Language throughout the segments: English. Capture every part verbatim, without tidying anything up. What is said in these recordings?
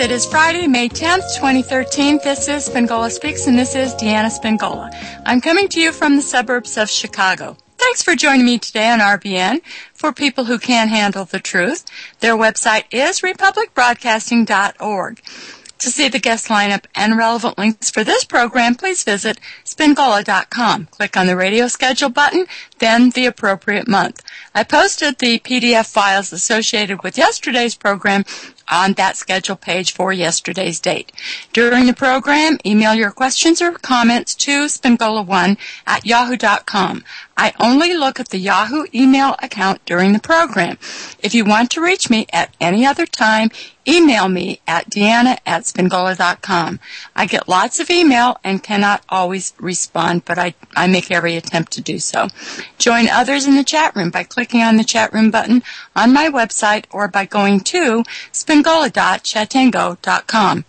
It is Friday, May tenth, twenty thirteen. This is Spingola Speaks, and this is Deanna Spingola. I'm coming to you from the suburbs of Chicago. Thanks for joining me today on R B N for people who can't handle the truth. Their website is republic broadcasting dot org. To see the guest lineup and relevant links for this program, please visit spingola dot com. Click on the radio schedule button, then the appropriate month. I posted the P D F files associated with yesterday's program on that schedule page for yesterday's date. During the program, email your questions or comments to spingola one at yahoo dot com. I only look at the Yahoo email account during the program. If you want to reach me at any other time, email me at deanna at spingola dot com. I get lots of email and cannot always respond, but I, I make every attempt to do so. Join others in the chat room by clicking on the chat room button on my website or by going to spingola dot chatango dot com.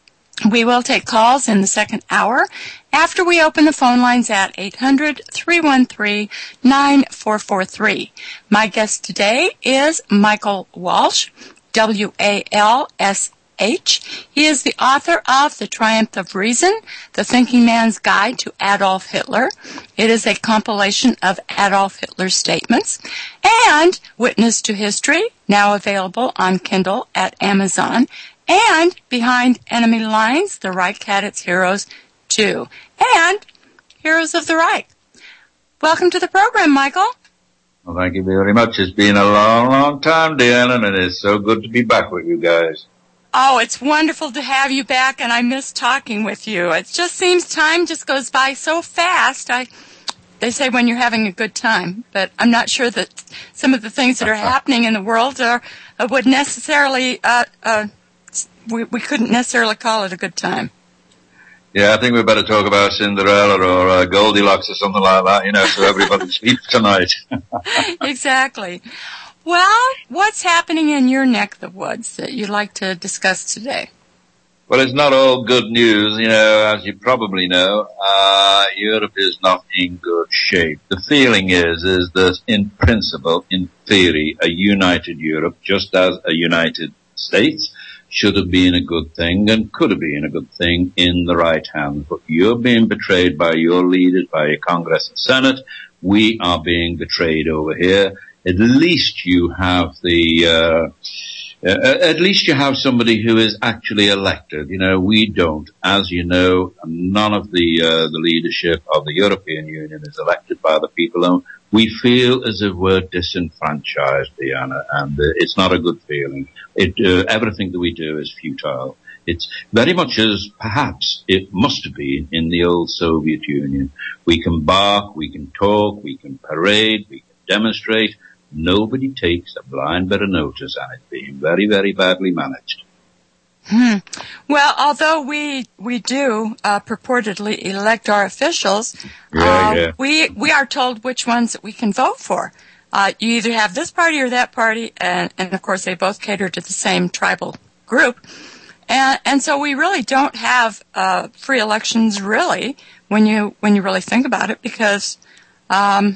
We will take calls in the second hour after we open the phone lines at eight hundred, three one three, nine four four three. My guest today is Michael Walsh, W A L S H. He is the author of The Triumph of Reason, The Thinking Man's Guide to Adolf Hitler. It is a compilation of Adolf Hitler's statements. And Witness to History, now available on Kindle at Amazon. And Behind Enemy Lines, The Reich Had Its Heroes, too. And Heroes of the Reich. Welcome to the program, Michael. Well, thank you very much. It's been a long, long time, Deanna, and it is so good to be back with you guys. Oh, it's wonderful to have you back, and I miss talking with you. It just seems time just goes by so fast. I, they say when you're having a good time, but I'm not sure that some of the things that are happening in the world are uh, would necessarily, uh, uh, we, we couldn't necessarily call it a good time. Yeah, I think we better talk about Cinderella or uh, Goldilocks or something like that, you know, so everybody sleeps tonight. Exactly. Well, what's happening in your neck of the woods that you'd like to discuss today? Well, it's not all good news, you know, as you probably know, uh, Europe is not in good shape. The feeling is, is that in principle, in theory, a united Europe, just as a United States, should have been a good thing and could have been a good thing in the right hands. But you're being betrayed by your leaders, by your Congress and Senate. We are being betrayed over here. At least you have the, uh, uh, at least you have somebody who is actually elected. You know, we don't. As you know, none of the, uh, the leadership of the European Union is elected by the people. And we feel as if we're disenfranchised, Diana, and uh, it's not a good feeling. It, uh, everything that we do is futile. It's very much as perhaps it must have been in the old Soviet Union. We can bark, we can talk, we can parade, we can demonstrate. Nobody takes a blind bit of notice, and it's being very, very badly managed. Hmm. Well, although we we do uh, purportedly elect our officials, yeah, uh, yeah. we we are told which ones that we can vote for. Uh, you either have this party or that party, and, and of course they both cater to the same tribal group. And, and so we really don't have uh, free elections, really, when you when you really think about it, because um,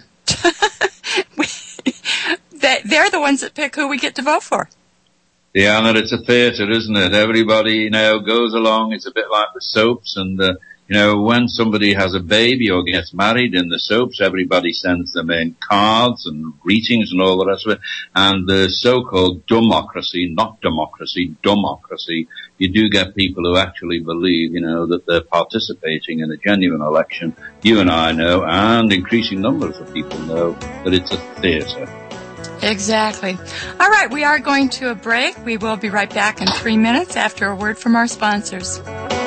we, they, they're the ones that pick who we get to vote for. Yeah, and it's a theatre, isn't it? Everybody, you know, goes along. It's a bit like the soaps, and uh, you know, when somebody has a baby or gets married in the soaps, everybody sends them in cards and greetings and all the rest of it. And the so-called democracy, not democracy, democracy, you do get people who actually believe, you know, that they're participating in a genuine election. You and I know, and increasing numbers of people know, that it's a theatre. Exactly. All right, we are going to a break. We will be right back in three minutes after a word from our sponsors.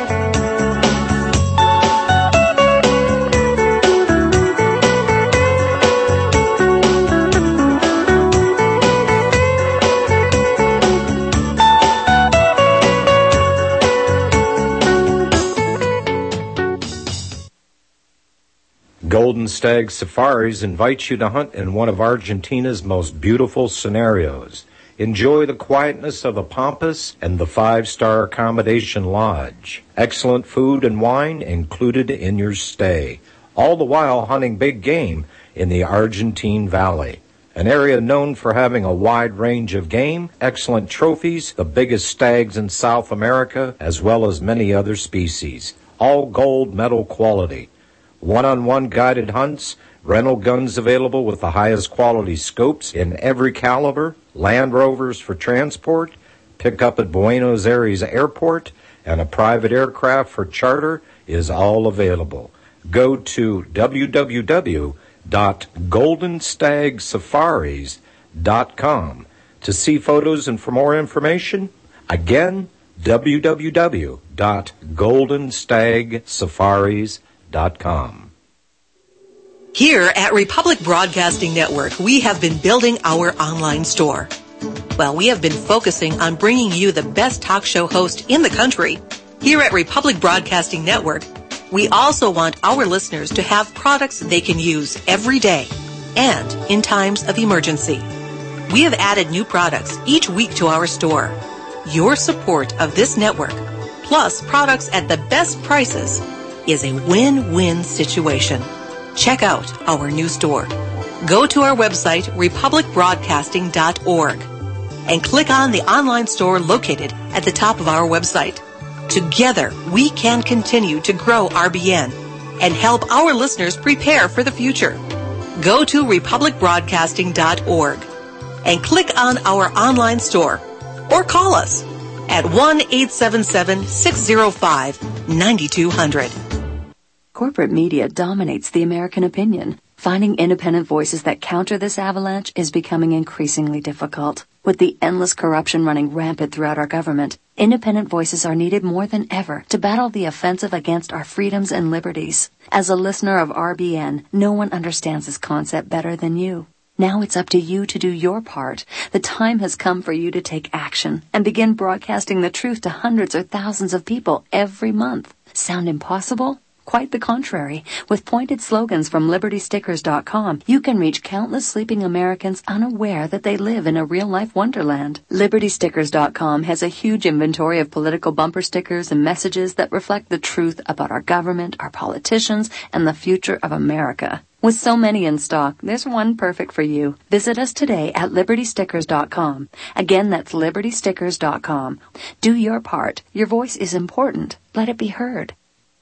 Golden Stag Safaris invites you to hunt in one of Argentina's most beautiful scenarios. Enjoy the quietness of the Pampas and the five-star accommodation lodge. Excellent food and wine included in your stay. All the while hunting big game in the Argentine Valley. an area known for having a wide range of game, excellent trophies, the biggest stags in South America, as well as many other species. All gold medal quality. One-on-one guided hunts, rental guns available with the highest quality scopes in every caliber, Land Rovers for transport, pick up at Buenos Aires Airport, and a private aircraft for charter is all available. Go to w w w dot golden stag safaris dot com to see photos and for more information. Again, w w w dot golden stag safaris dot com. Here at Republic Broadcasting Network, we have been building our online store. Well, we have been focusing on bringing you the best talk show host in the country. Here at Republic Broadcasting Network, we also want our listeners to have products they can use every day and in times of emergency. We have added new products each week to our store. Your support of this network, plus products at the best prices, is a win-win situation. Check out our new store. Go to our website, republic broadcasting dot org, and click on the online store located at the top of our website. Together, we can continue to grow R B N and help our listeners prepare for the future. Go to republic broadcasting dot org and click on our online store or call us at one eight seven seven, six zero five, nine two zero zero. Corporate media dominates the American opinion. Finding independent voices that counter this avalanche is becoming increasingly difficult. With the endless corruption running rampant throughout our government, independent voices are needed more than ever to battle the offensive against our freedoms and liberties. As a listener of R B N, no one understands this concept better than you. Now it's up to you to do your part. The time has come for you to take action and begin broadcasting the truth to hundreds or thousands of people every month. Sound impossible? Quite the contrary. With pointed slogans from liberty stickers dot com, you can reach countless sleeping Americans unaware that they live in a real-life wonderland. liberty stickers dot com has a huge inventory of political bumper stickers and messages that reflect the truth about our government, our politicians, and the future of America. With so many in stock, there's one perfect for you. Visit us today at liberty stickers dot com. Again, that's liberty stickers dot com. Do your part. Your voice is important. Let it be heard.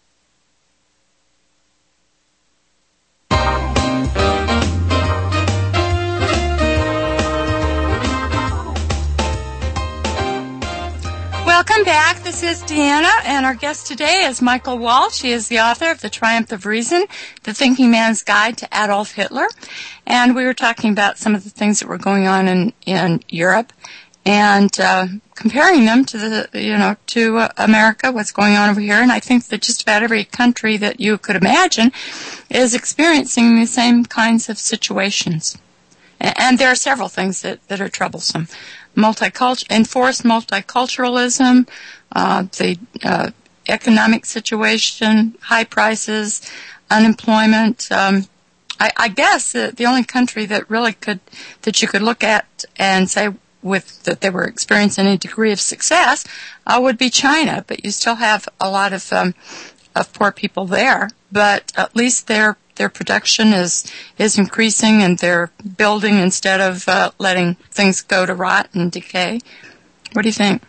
Welcome back. This is Deanna, and our guest today is Michael Walsh. He is the author of The Triumph of Reason, The Thinking Man's Guide to Adolf Hitler. And we were talking about some of the things that were going on in, in Europe and uh, comparing them to the, you know, to uh, America, what's going on over here. And I think that just about every country that you could imagine is experiencing the same kinds of situations. And, and there are several things that, that are troublesome. Multicultural, enforced multiculturalism, uh, the uh, economic situation, high prices, unemployment. Um, I, I guess uh, the only country that really could that you could look at and say with that they were experiencing any degree of success uh, would be China. But you still have a lot of um, of poor people there. But at least they're Their production is is increasing, and they're building instead of uh, letting things go to rot and decay. What do you think?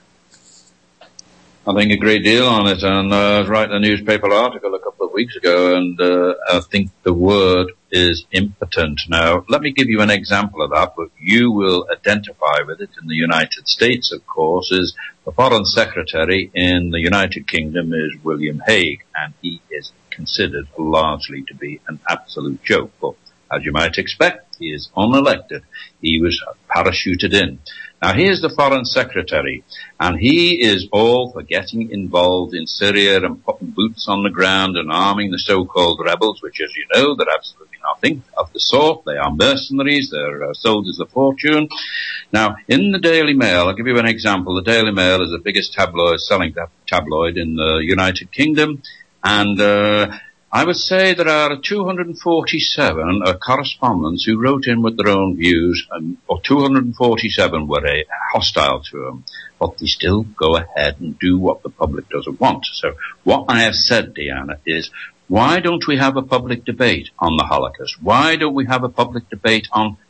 I think a great deal on it, and uh, I was writing a newspaper article a couple of weeks ago, and uh, I think the word is impotent. Now, let me give you an example of that, but you will identify with it. In the United States, of course, is the Foreign Secretary in the United Kingdom is William Hague, and he is considered largely to be an absolute joke. But as you might expect, he is unelected. He was parachuted in. Now, here's the Foreign Secretary, and he is all for getting involved in Syria and putting boots on the ground and arming the so-called rebels, which, as you know, they're absolutely nothing of the sort. They are mercenaries. They're uh, soldiers of fortune. Now, in the Daily Mail, I'll give you an example. The Daily Mail is the biggest tabloid, selling tabloid in the United Kingdom, and uh I would say there are two hundred forty-seven uh, correspondents who wrote in with their own views, and, or two hundred forty-seven were uh, hostile to them, but they still go ahead and do what the public doesn't want. So what I have said, Deanna, is why don't we have a public debate on the Holocaust? Why don't we have a public debate on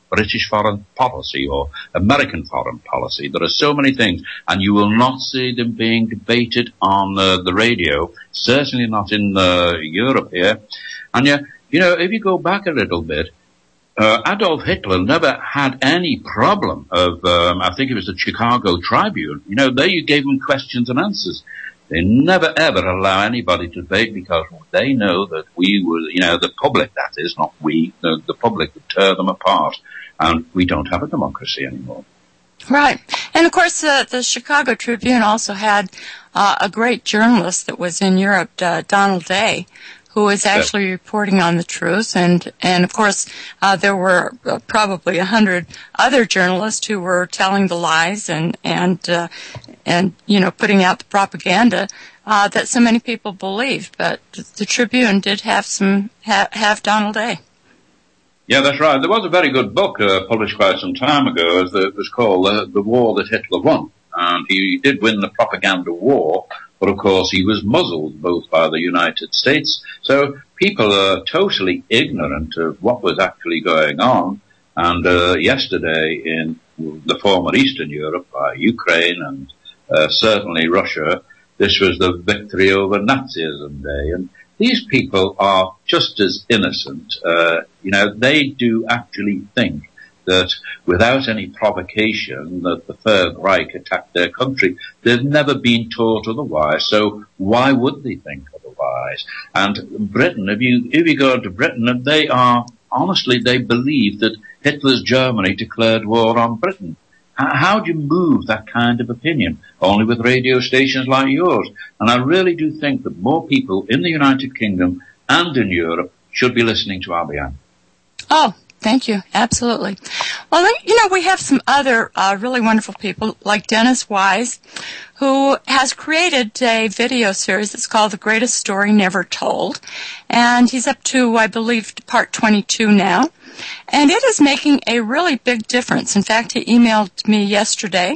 British foreign policy or American foreign policy. There are so many things, and you will not see them being debated on uh, the radio, certainly not in uh, Europe here. And, yeah, you know, if you go back a little bit, uh, Adolf Hitler never had any problem of, um, I think it was the Chicago Tribune. You know, there you gave them questions and answers. They never ever allow anybody to debate because they know that we will, you know, the public, that is, not we, the, the public would tear them apart. And we don't have a democracy anymore. Right. And, of course, uh, the Chicago Tribune also had uh, a great journalist that was in Europe, uh, Donald Day, who was actually yeah. reporting on the truth. And, and of course, uh, there were uh, probably a hundred other journalists who were telling the lies and, and, uh, and, you know, putting out the propaganda, uh, that so many people believed. But the Tribune did have some, ha- have Donald Day. Yeah, that's right. There was a very good book, uh, published quite some time ago, as the, it was called uh, The War That Hitler Won. And he did win the propaganda war. But, of course, he was muzzled both by the United States. So people are totally ignorant of what was actually going on. And uh, yesterday in the former Eastern Europe, by Ukraine and uh, certainly Russia, this was the victory over Nazism Day. And these people are just as innocent. Uh, you know, they do actually think that without any provocation that the Third Reich attacked their country. They've never been taught otherwise, so why would they think otherwise? And Britain, if you, if you go to Britain, they are, honestly, they believe that Hitler's Germany declared war on Britain. How do you move that kind of opinion? Only with radio stations like yours. And I really do think that more people in the United Kingdom and in Europe should be listening to R B N. Oh, thank you. Absolutely. Well, you know, we have some other uh, really wonderful people like Dennis Wise, who has created a video series that's called The Greatest Story Never Told. And he's up to, I believe, part twenty-two now. And it is making a really big difference. In fact, he emailed me yesterday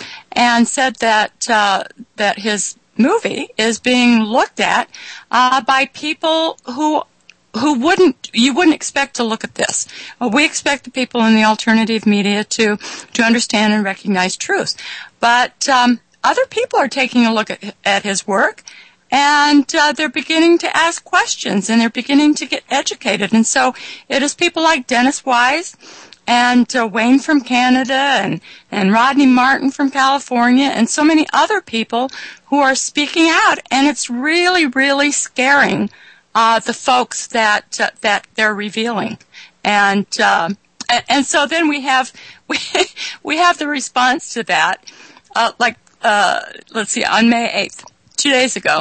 and said that uh, that his movie is being looked at uh, by people who who wouldn't you wouldn't expect to look at this. Uh, we expect the people in the alternative media to to understand and recognize truth, but um, other people are taking a look at, at his work. And uh, they're beginning to ask questions, and they're beginning to get educated. And so it is people like Dennis Wise and uh, Wayne from Canada and, and Rodney Martin from California and so many other people who are speaking out. And it's really, really scaring uh, the folks that uh, that they're revealing. And uh, and so then we have we, we have the response to that. Uh, like, uh, let's see, on May eighth, two days ago,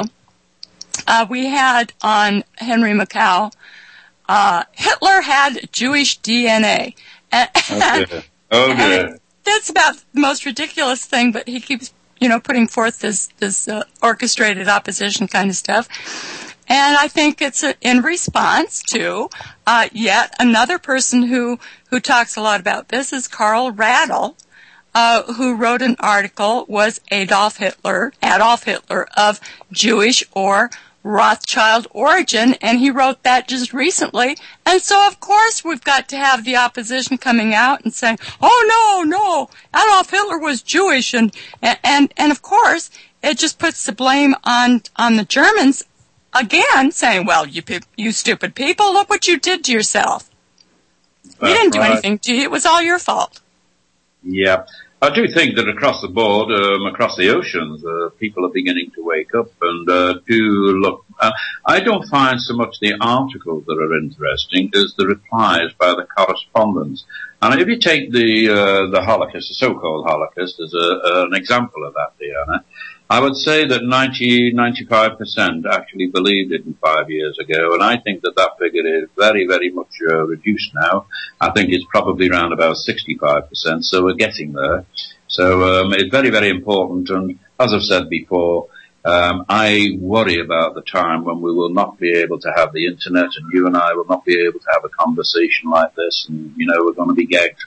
Uh, we had on Henry Macau, uh, Hitler had Jewish D N A. And, oh, dear. Oh, dear. And that's about the most ridiculous thing, but he keeps, you know, putting forth this, this uh, orchestrated opposition kind of stuff. And I think it's a, in response to uh, yet another person who, who talks a lot about this is Carl Radl, uh, who wrote an article, was Adolf Hitler, Adolf Hitler of Jewish or Rothschild origin, and he wrote that just recently. And so, of course, we've got to have the opposition coming out and saying, oh, no, no, Adolf Hitler was Jewish. And, and, and of course, it just puts the blame on, on the Germans again, saying, well, you, you stupid people, look what you did to yourself. You didn't do anything to you. It was all your fault. Yeah. I do think that across the board, um, across the oceans, uh, people are beginning to wake up and uh, do look. Uh, I don't find so much the articles that are interesting as the replies by the correspondents. And if you take the uh, the Holocaust, the so-called Holocaust, as a, uh, an example of that, Diana, I would say that ninety, ninety-five percent actually believed it in five years ago, and I think that that figure is very, very much uh, reduced now. I think it's probably around about sixty-five percent, so we're getting there. So um, it's very, very important, and as I've said before, um, I worry about the time when we will not be able to have the internet, and you and I will not be able to have a conversation like this, and, you know, we're going to be gagged.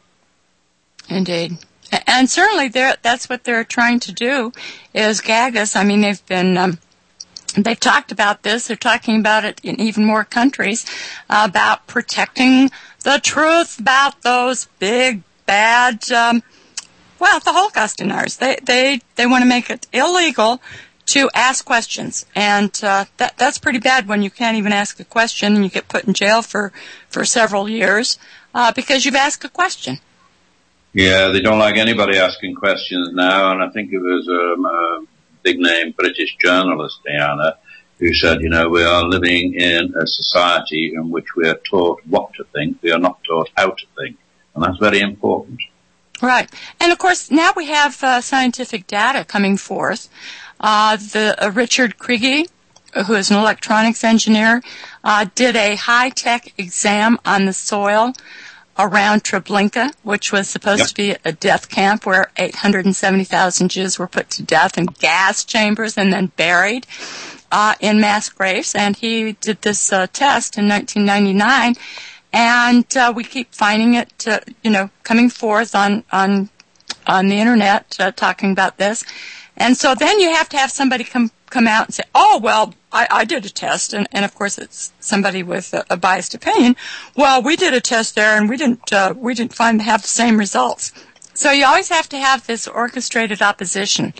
Indeed. And certainly that's what they're trying to do, is gag us. I mean, they've been um, they've talked about this. They're talking about it in even more countries, uh, about protecting the truth about those big, bad, um, well, the Holocaust deniers. They, they, they want to make it illegal to ask questions. And uh, that, that's pretty bad when you can't even ask a question and you get put in jail for, for several years uh, because you've asked a question. Yeah, they don't like anybody asking questions now, and I think it was um, a big-name British journalist, Diana, who said, you know, we are living in a society in which we are taught what to think, we are not taught how to think, and that's very important. Right. And, of course, now we have uh, scientific data coming forth. Uh, the uh, Richard Kriege, who is an electronics engineer, uh, did a high-tech exam on the soil around Treblinka, which was supposed yep. to be a death camp where eight hundred seventy thousand Jews were put to death in gas chambers and then buried uh, in mass graves. And he did this uh, test in nineteen ninety-nine, and uh, we keep finding it, uh, you know, coming forth on on on the internet uh, talking about this. And so then you have to have somebody come come out and say, oh, well, I, I did a test, and, and of course it's somebody with a, a biased opinion. Well, we did a test there, and we didn't uh, we didn't find to have the same results. So you always have to have this orchestrated opposition.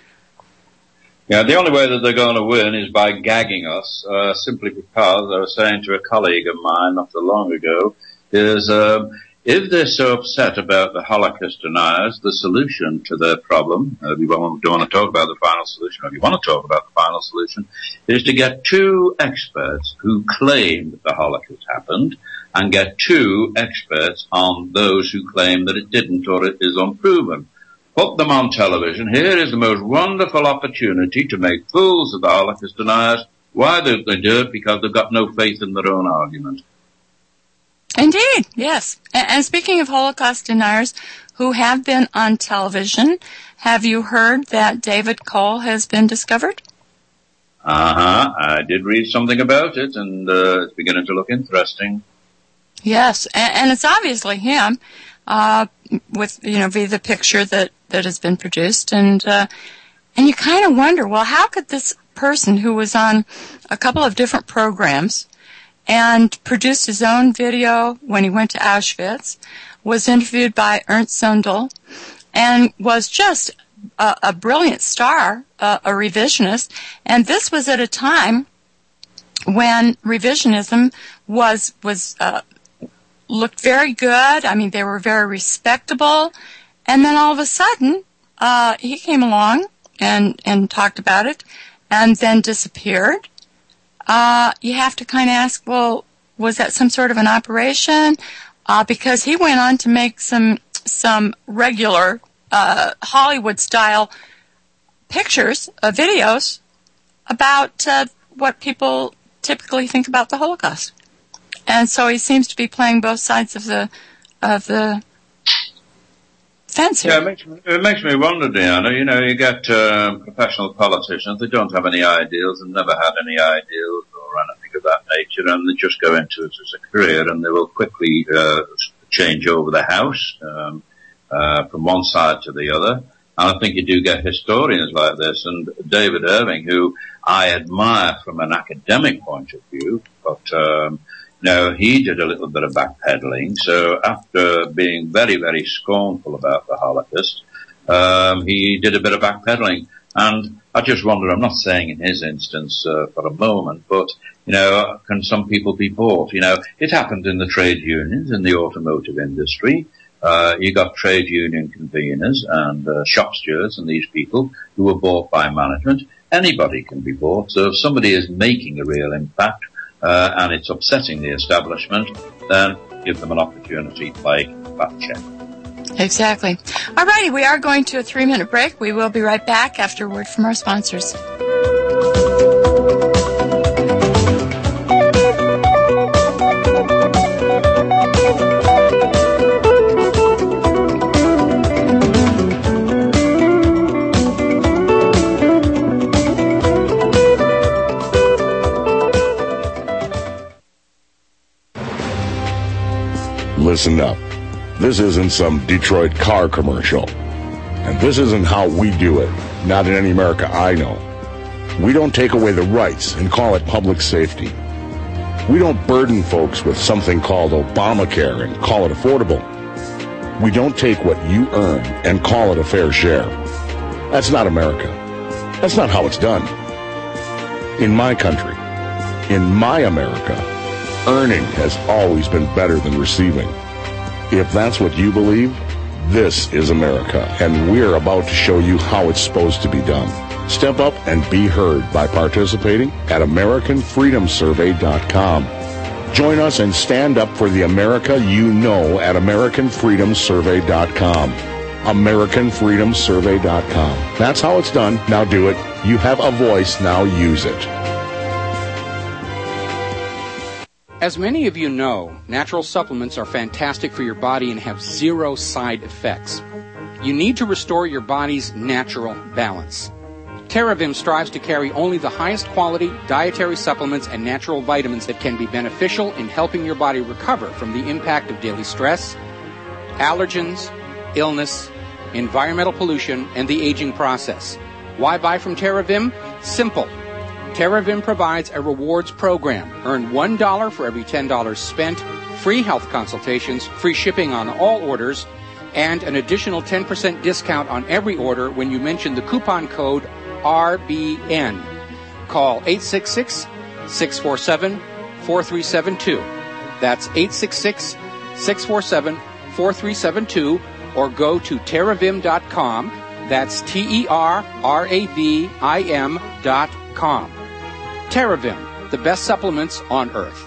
Yeah, the only way that they're going to win is by gagging us, uh, simply because I was saying to a colleague of mine not so long ago, is um, if they're so upset about the Holocaust deniers, the solution to their problem, uh, if you don't want to talk about the final solution, or if you want to talk about the final solution, is to get two experts who claim that the Holocaust happened and get two experts on those who claim that it didn't or it is unproven. Put them on television. Here is the most wonderful opportunity to make fools of the Holocaust deniers. Why do they do it? Because they've got no faith in their own argument. Indeed, yes. And speaking of Holocaust deniers who have been on television, have you heard that David Cole has been discovered? Uh-huh. I did read something about it, and uh, it's beginning to look interesting. Yes, and it's obviously him, uh, with, you know, via the picture that, that has been produced. And, uh, and you kind of wonder, well, how could this person who was on a couple of different programs and produced his own video when he went to Auschwitz, was interviewed by Ernst Zundel, and was just a, a brilliant star, uh, a revisionist. And this was at a time when revisionism was was uh, looked very good. I mean, they were very respectable. And then all of a sudden, uh, he came along and and talked about it, and then disappeared. Uh, you have to kind of ask, well, was that some sort of an operation? Uh, because he went on to make some some regular uh, Hollywood-style pictures, uh, videos about uh, what people typically think about the Holocaust. And so he seems to be playing both sides of the of the fence here. Yeah, it makes me, it makes me wonder, Diana. You know, you get uh, professional politicians, they don't have any ideals and never had any ideals or anything of that nature, and they just go into it as a career, and they will quickly uh, change over the house um, uh, from one side to the other. And I think you do get historians like this, and David Irving, who I admire from an academic point of view, but um, no, he did a little bit of backpedaling. So after being very, very scornful about the Holocaust, um, he did a bit of backpedaling. And I just wonder, I'm not saying in his instance uh, for a moment, but, you know, can some people be bought? You know, it happened in the trade unions, in the automotive industry. Uh, you got trade union conveners and uh, shop stewards and these people who were bought by management. Anybody can be bought. So if somebody is making a real impact, Uh, and it's upsetting the establishment, then give them an opportunity like fact check. Exactly. All righty, we are going to a three-minute break. We will be right back after a word from our sponsors. Listen up. This isn't some Detroit car commercial. And this isn't how we do it. Not in any America I know. We don't take away the rights and call it public safety. We don't burden folks with something called Obamacare and call it affordable. We don't take what you earn and call it a fair share. That's not America. That's not how it's done. In my country, in my America, earning has always been better than receiving. If that's what you believe, this is America, and we're about to show you how it's supposed to be done. Step up and be heard by participating at American Freedom Survey dot com. Join us and stand up for the America you know at American Freedom Survey dot com. American Freedom Survey dot com. That's how it's done. Now do it. You have a voice. Now use it. As many of you know, natural supplements are fantastic for your body and have zero side effects. You need to restore your body's natural balance. TerraVim strives to carry only the highest quality dietary supplements and natural vitamins that can be beneficial in helping your body recover from the impact of daily stress, allergens, illness, environmental pollution, and the aging process. Why buy from TerraVim? Simple. TerraVim provides a rewards program. Earn one dollar for every ten dollars spent, free health consultations, free shipping on all orders, and an additional ten percent discount on every order when you mention the coupon code R B N. Call eight six six, six four seven, four three seven two. That's eight six six, six four seven, four three seven two, or go to terravim dot com. That's T E R R A V I M dot com. TerraVim, the best supplements on earth.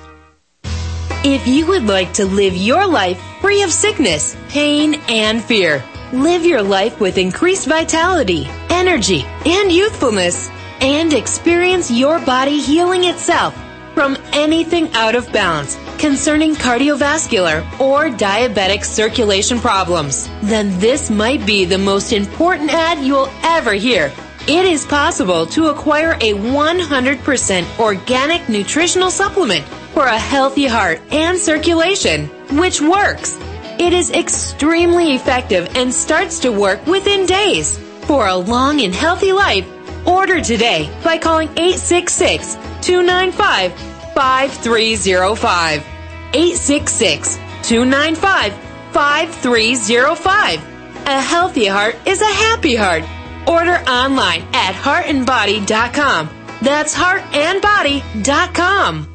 If you would like to live your life free of sickness, pain, and fear, live your life with increased vitality, energy, and youthfulness, and experience your body healing itself from anything out of balance concerning cardiovascular or diabetic circulation problems, then this might be the most important ad you'll ever hear. It is possible to acquire a one hundred percent organic nutritional supplement for a healthy heart and circulation, which works. It is extremely effective and starts to work within days. For a long and healthy life, order today by calling eight six six, two nine five, five three zero five. eight six six, two nine five, five three zero five. A healthy heart is a happy heart. Order online at heart and body dot com. That's heart and body dot com.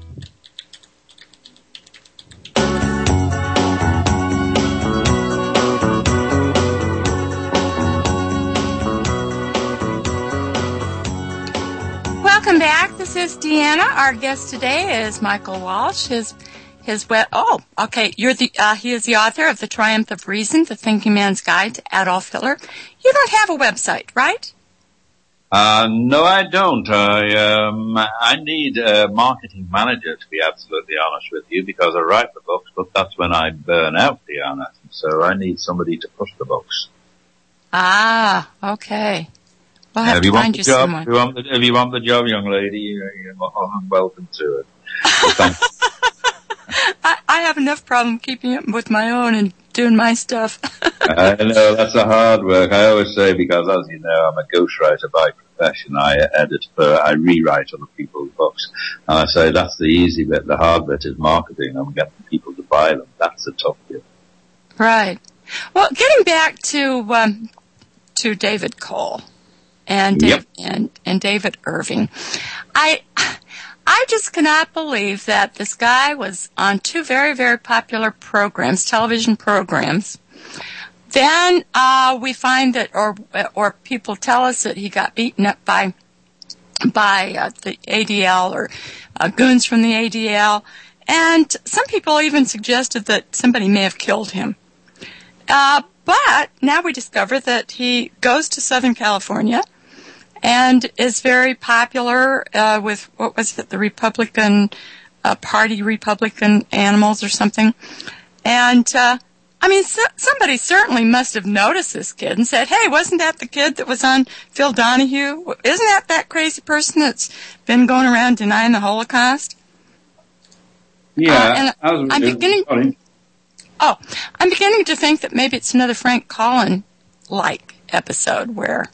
Welcome back. This is Deanna. Our guest today is Michael Walsh. His his web. Oh, okay. You're the. Uh, he is the author of The Triumph of Reason: The Thinking Man's Guide to Adolf Hitler. You don't have a website, right? Uh, no, I don't. I um, I need a marketing manager, to be absolutely honest with you, because I write the books, but that's when I burn out, Deanna. So I need somebody to push the books. Ah, okay. We'll have if to you find want you the job, someone. If you want the, if you want the job, young lady, you're, you're welcome to it. I, I have enough problem keeping up with my own and doing my stuff. I know, that's a hard work. I always say, because as you know, I'm a ghostwriter by profession. I edit, for, I rewrite other people's books. And I say that's the easy bit. The hard bit is marketing and getting people to buy them. That's the tough bit. Right. Well, getting back to um, to David Cole and Dave, yep. and and David Irving, I I just cannot believe that this guy was on two very very popular programs, television programs. Then uh, we find that, or or people tell us that he got beaten up by by uh, the A D L or uh, goons from the A D L, and some people even suggested that somebody may have killed him. Uh, but now we discover that he goes to Southern California and is very popular uh, with, what was it, the Republican uh, Party, Republican Animals or something. And, uh, I mean, so, somebody certainly must have noticed this kid and said, hey, wasn't that the kid that was on Phil Donahue? Isn't that that crazy person that's been going around denying the Holocaust? Yeah. Uh, and I was, I'm beginning... Sorry. Oh, I'm beginning to think that maybe it's another Frank Collin-like episode where,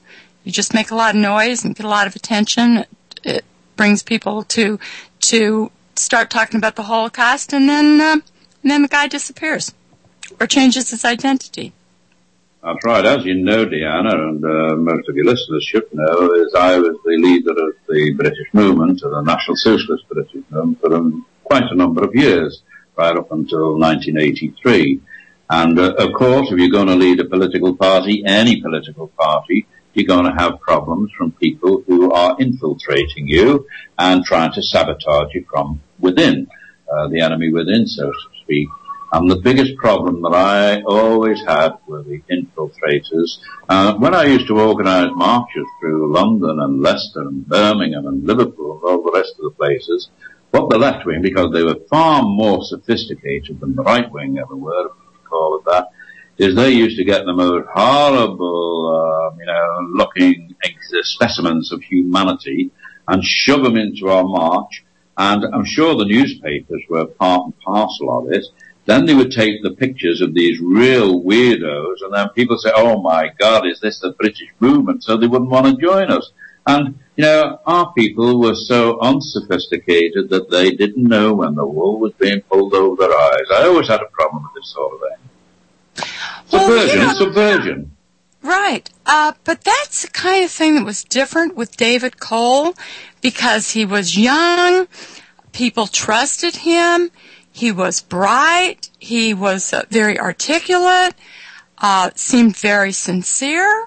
you just make a lot of noise and get a lot of attention. It, it brings people to to start talking about the Holocaust, and then uh, and then the guy disappears or changes his identity. That's right. As you know, Deanna, and uh, most of your listeners should know, is I was the leader of the British movement, of the National Socialist British movement, for um, quite a number of years, right up until nineteen eighty-three. And, uh, of course, if you're going to lead a political party, any political party, you're going to have problems from people who are infiltrating you and trying to sabotage you from within, uh, the enemy within, so to speak. And the biggest problem that I always had were the infiltrators. Uh, when I used to organise marches through London and Leicester and Birmingham and Liverpool and all the rest of the places, what the left wing, because they were far more sophisticated than the right wing ever were, if you call it that, is they used to get the most horrible, uh, you know, looking ex- specimens of humanity and shove them into our march. And I'm sure the newspapers were part and parcel of it. Then they would take the pictures of these real weirdos, and then people say, oh my God, is this the British movement? So they wouldn't want to join us. And, you know, our people were so unsophisticated that they didn't know when the wool was being pulled over their eyes. I always had a problem with this sort of thing. Well, subversion, you know, it's subversion. Right. Uh, but that's the kind of thing that was different with David Cole, because he was young, people trusted him, he was bright, he was uh, very articulate, uh, seemed very sincere,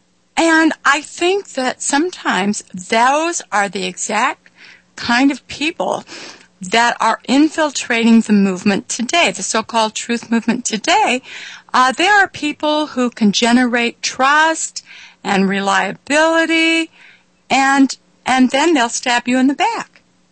and I think that sometimes those are the exact kind of people that are infiltrating the movement today, the so-called truth movement today. Uh, there are people who can generate trust and reliability, and and then they'll stab you in the back.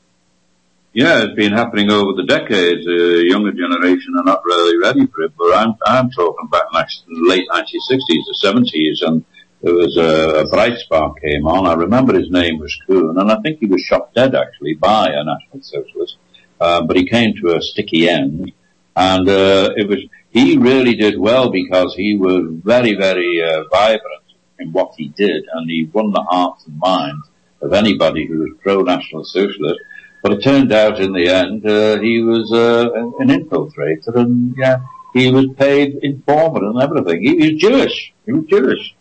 Yeah, it's been happening over the decades. The uh, younger generation are not really ready for it, but I'm I'm talking back in the late nineteen sixties or seventies, and there was a, a bright spark came on. I remember his name was Kuhn, and I think he was shot dead actually by a National Socialist, uh, but he came to a sticky end, and uh, it was he really did well because he was very, very uh, vibrant in what he did, and he won the hearts and minds of anybody who was pro-National Socialist. But it turned out in the end, uh, he was, uh, an infiltrator, and, yeah, he was paid informant and everything. He, he was Jewish. He was Jewish.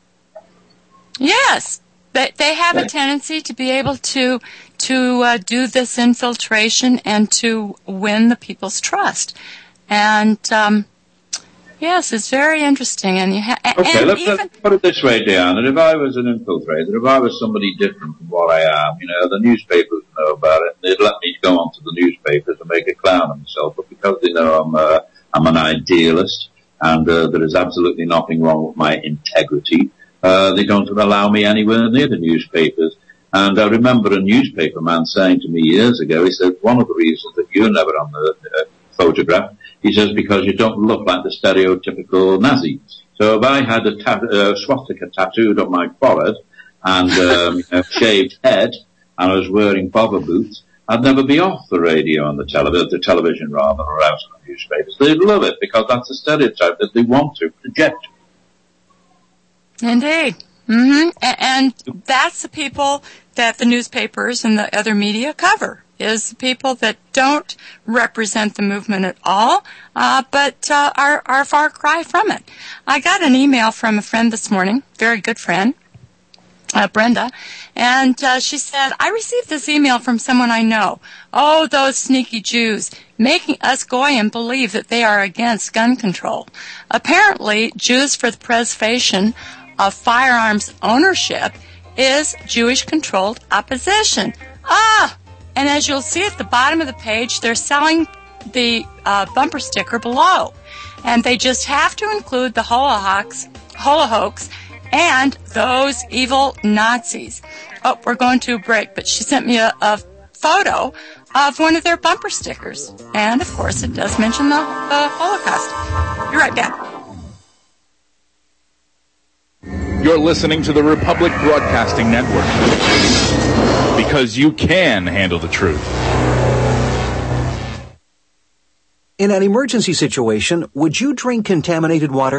Yes. They, they have a tendency to be able to, to, uh, do this infiltration and to win the people's trust. And, um, yes, it's very interesting. And you ha- okay, and let's, even- let's put it this way, Diana. If I was an infiltrator, if I was somebody different from what I am, you know, the newspapers know about it. They'd let me go onto the newspapers and make a clown of myself. But because they know I'm, uh, I'm an idealist and uh, there is absolutely nothing wrong with my integrity, uh, they don't allow me anywhere near the newspapers. And I remember a newspaper man saying to me years ago, he said, one of the reasons that you're never on the uh, photograph, he says, because you don't look like the stereotypical Nazi. So if I had a ta- uh, swastika tattooed on my forehead and um, you know, shaved head, and I was wearing bobber boots, I'd never be off the radio and the, tele- the television rather, or out on the newspapers. They'd love it because that's a stereotype that they want to project. Indeed. Mm-hmm. A- and that's the people that the newspapers and the other media cover. Is the people that don't represent the movement at all, uh, but uh, are, are a far cry from it. I got an email from a friend this morning, very good friend, uh, Brenda, and uh, she said, I received this email from someone I know. Oh, those sneaky Jews, making us goyim believe that they are against gun control. Apparently, Jews for the Preservation of Firearms Ownership is Jewish-controlled opposition. Ah! And as you'll see at the bottom of the page, they're selling the uh, bumper sticker below. And they just have to include the Holahawks, Holahokes and those evil Nazis. Oh, we're going to a break, but she sent me a, a photo of one of their bumper stickers. And, of course, it does mention the uh, Holocaust. Be right back. You're listening to the Republic Broadcasting Network. Because you can handle the truth. In an emergency situation, would you drink contaminated water?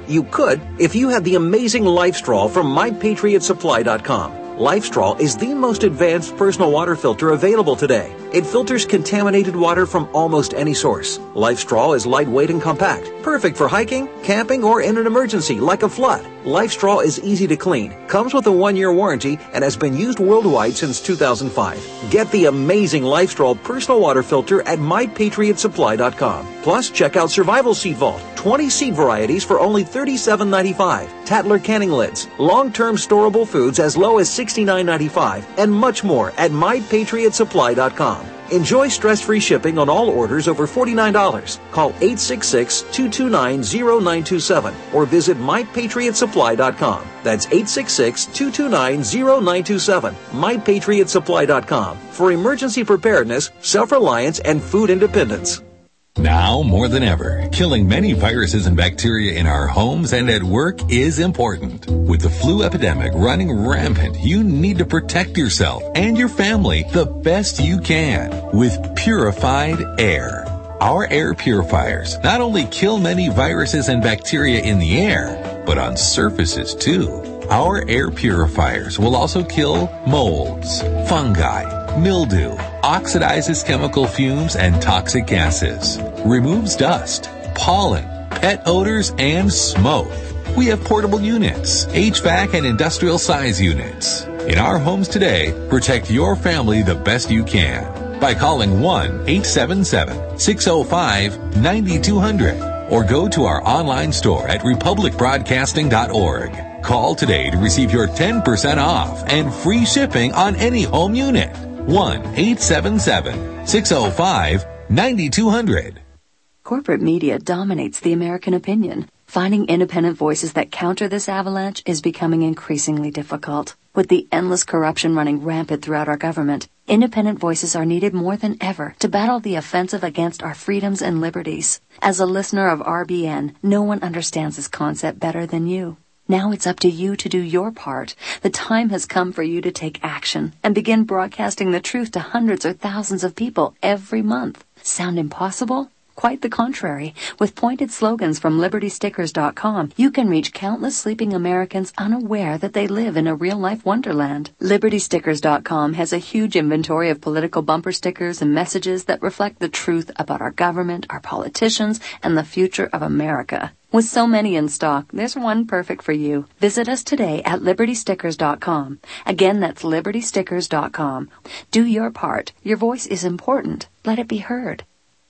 You could if you had the amazing LifeStraw from my patriot supply dot com. LifeStraw is the most advanced personal water filter available today. It filters contaminated water from almost any source. LifeStraw is lightweight and compact, perfect for hiking, camping, or in an emergency like a flood. LifeStraw is easy to clean, comes with a one-year warranty, and has been used worldwide since two thousand five. Get the amazing LifeStraw personal water filter at my patriot supply dot com. Plus, check out Survival Seed Vault, twenty seed varieties for only thirty-seven ninety-five. Tattler canning lids, long-term storable foods as low as sixty-nine ninety-five, and much more at my patriot supply dot com. Enjoy stress-free shipping on all orders over forty-nine dollars. Call eight six six, two two nine, zero nine two seven or visit my patriot supply dot com. That's eight six six, two two nine, zero nine two seven. my patriot supply dot com for emergency preparedness, self-reliance, and food independence. Now more than ever, killing many viruses and bacteria in our homes and at work is important. With the flu epidemic running rampant, you need to protect yourself and your family the best you can with purified air. Our air purifiers not only kill many viruses and bacteria in the air, but on surfaces too. Our air purifiers will also kill molds, fungi, mildew, oxidizes chemical fumes and toxic gases, removes dust, pollen, pet odors, and smoke. We have portable units, H V A C and industrial size units. In our homes today, protect your family the best you can by calling one eight seven seven, six oh five, nine two hundred or go to our online store at republic broadcasting dot org. Call today to receive your ten percent off and free shipping on any home unit. one eight seven seven, six oh five, nine two hundred. Corporate media dominates the American opinion. Finding independent voices that counter this avalanche is becoming increasingly difficult. With the endless corruption running rampant throughout our government, independent voices are needed more than ever to battle the offensive against our freedoms and liberties. As a listener of R B N, no one understands this concept better than you. Now it's up to you to do your part. The time has come for you to take action and begin broadcasting the truth to hundreds or thousands of people every month. Sound impossible? Quite the contrary. With pointed slogans from liberty stickers dot com, you can reach countless sleeping Americans unaware that they live in a real-life wonderland. liberty stickers dot com has a huge inventory of political bumper stickers and messages that reflect the truth about our government, our politicians, and the future of America. With so many in stock, there's one perfect for you. Visit us today at liberty stickers dot com. Again, that's liberty stickers dot com. Do your part. Your voice is important. Let it be heard.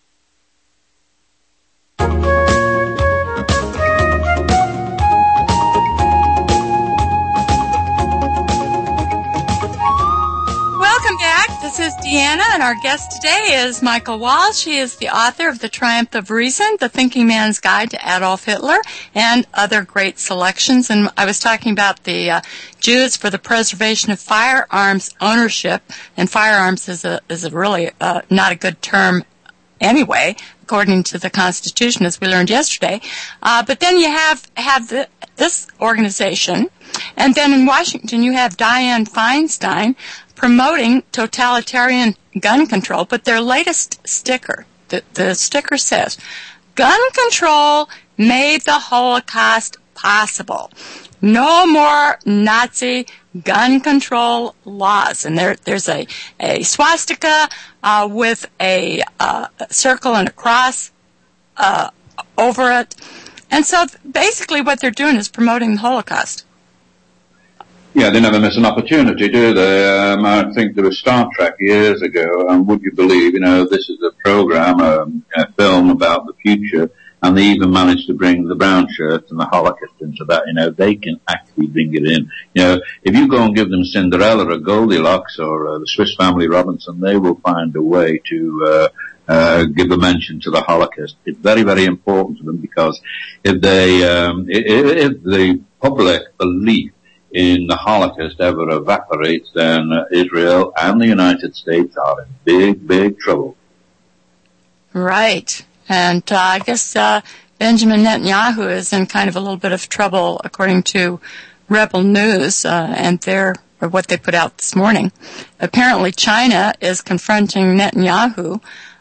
Welcome back. This is Deanna, and our guest today is Michael Wall. She is the author of The Triumph of Reason, The Thinking Man's Guide to Adolf Hitler, and other great selections. And I was talking about the uh, Jews for the Preservation of Firearms Ownership, and firearms is a is a really uh, not a good term anyway, according to the Constitution, as we learned yesterday. Uh, but then you have have the, this organization, and then in Washington you have Dianne Feinstein promoting totalitarian gun control. But their latest sticker, the, the sticker says, "Gun control made the Holocaust possible. No more Nazi gun control laws." And there, there's a, a swastika uh, with a uh, circle and a cross uh, over it. And so basically what they're doing is promoting the Holocaust. Yeah, they never miss an opportunity, do they? Um, I think there was Star Trek years ago, and would you believe, you know, this is a program, um, a film about the future, and they even managed to bring the brown shirts and the Holocaust into that. You know, they can actually bring it in. You know, if you go and give them Cinderella or Goldilocks or uh, the Swiss Family Robinson, they will find a way to uh, uh give a mention to the Holocaust. It's very, very important to them, because if they, um, if, if the public belief in the Holocaust ever evaporates, then uh, Israel and the United States are in big, big trouble. Right. And uh, I guess uh, Benjamin Netanyahu is in kind of a little bit of trouble, according to Rebel News uh, and their or what they put out this morning. Apparently, China is confronting Netanyahu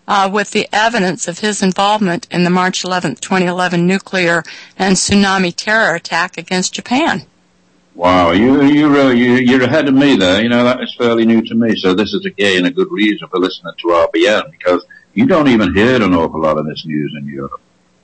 uh, with the evidence of his involvement in the March eleventh, twenty eleven nuclear and tsunami terror attack against Japan. Wow, you, you really, you, you're ahead of me there. You know, that is fairly new to me. So this is again a good reason for listening to R B N, because you don't even hear an awful lot of this news in Europe.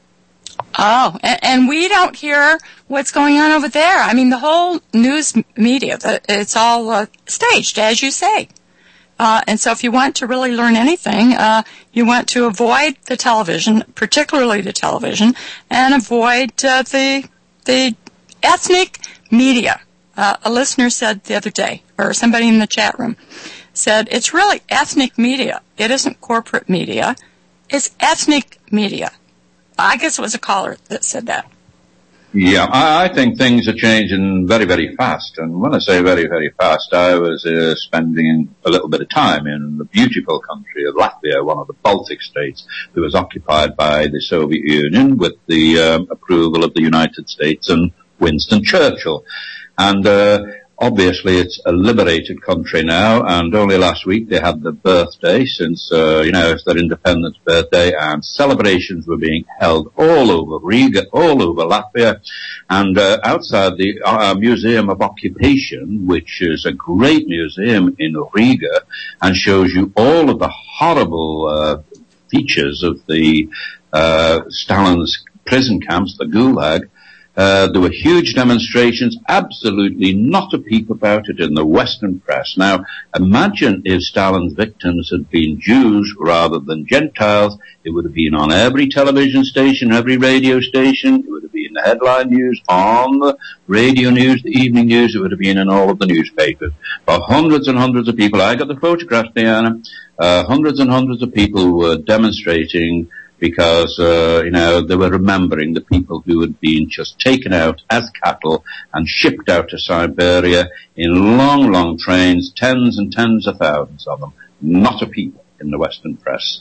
Oh, and, and we don't hear what's going on over there. I mean, the whole news media, the, it's all uh, staged, as you say. Uh, and so if you want to really learn anything, uh, you want to avoid the television, particularly the television, and avoid uh, the the ethnic media. Uh, a listener said the other day, or somebody in the chat room, said it's really ethnic media. It isn't corporate media. It's ethnic media. I guess it was a caller that said that. Yeah, I, I think things are changing very, very fast. And when I say very, very fast, I was uh, spending a little bit of time in the beautiful country of Latvia, one of the Baltic states that was occupied by the Soviet Union with the um, approval of the United States and Winston Churchill. And uh, obviously it's a liberated country now, and only last week they had their birthday since, uh, you know, it's their independence birthday, and celebrations were being held all over Riga, all over Latvia, and uh, outside the uh, Museum of Occupation, which is a great museum in Riga, and shows you all of the horrible uh, features of the uh, Stalin's prison camps, the Gulag. Uh, there were huge demonstrations, absolutely not a peep about it in the Western press. Now, imagine if Stalin's victims had been Jews rather than Gentiles. It would have been on every television station, every radio station. It would have been the headline news, on the radio news, the evening news. It would have been in all of the newspapers. For hundreds and hundreds of people, I got the photographs, Diana, uh, hundreds and hundreds of people were demonstrating because, uh, you know, they were remembering the people who had been just taken out as cattle and shipped out to Siberia in long, long trains, tens and tens of thousands of them. Not a peep in the Western press.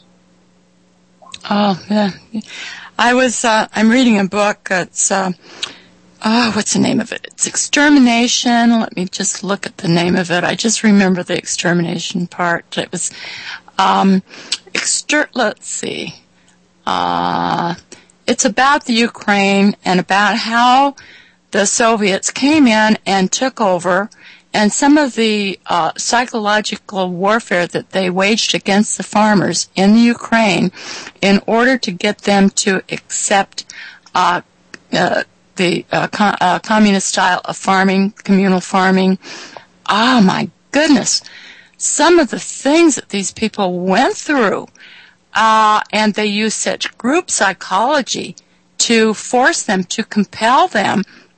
Oh, yeah. I was, uh, I'm reading a book. It's, uh, oh, what's the name of it? It's Extermination. Let me just look at the name of it. I just remember the extermination part. It was, um, exter, let's see. Uh, it's about the Ukraine and about how the Soviets came in and took over, and some of the uh, psychological warfare that they waged against the farmers in the Ukraine in order to get them to accept uh, uh, the uh, com- uh, communist style of farming, communal farming. Oh, my goodness. Some of the things that these people went through. Uh, and they use such group psychology to force them, to compel them.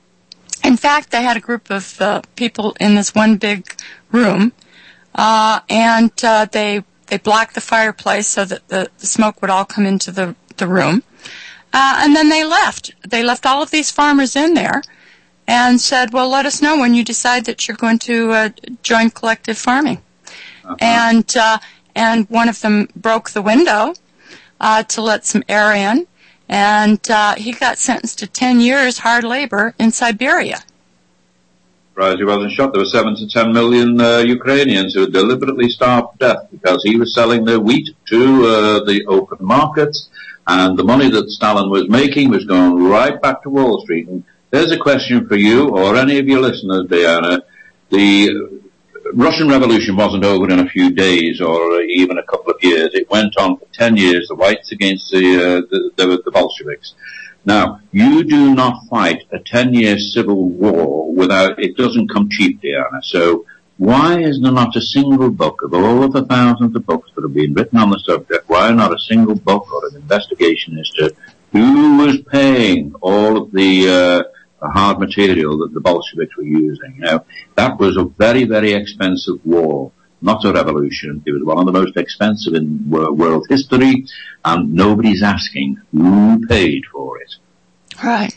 In fact, they had a group of uh, people in this one big room, uh, and uh, they they blocked the fireplace so that the, the smoke would all come into the, the room. Uh, and then they left. They left all of these farmers in there and said, well, let us know when you decide that you're going to uh, join collective farming. Uh-huh. And uh And one of them broke the window uh, to let some air in, and uh, he got sentenced to ten years hard labor in Siberia. Surprised he wasn't shot. There were seven to ten million uh, Ukrainians who had deliberately starved to death because he was selling their wheat to uh, the open markets, and the money that Stalin was making was going right back to Wall Street. And there's a question for you or any of your listeners, Diana. The Russian Revolution wasn't over in a few days or even a couple of years. It went on for ten years, the whites against the, uh, the, the, the Bolsheviks. Now, you do not fight a ten-year civil war without, it doesn't come cheap, Diana. So why is there not a single book of all of the thousands of books that have been written on the subject? Why not a single book or an investigation as to who was paying all of the, uh, the hard material that the Bolsheviks were using? You know, that was a very, very expensive war, not a revolution. It was one of the most expensive in world history, and nobody's asking who paid for it. Right.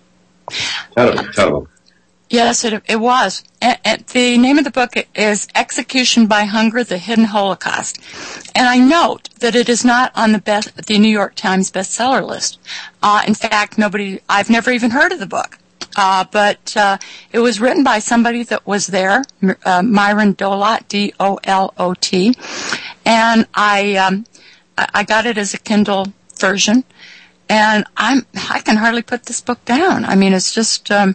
Terrible, terrible. Yes, it, it was. And, and the name of the book is Execution by Hunger, The Hidden Holocaust. And I note that it is not on the best, the New York Times bestseller list. Uh, in fact, nobody, I've never even heard of the book. Uh, but, uh, it was written by somebody that was there, uh, Myron Dolot, D O L O T. And I, um, I, I got it as a Kindle version, and I'm I can hardly put this book down. I mean, it's just um,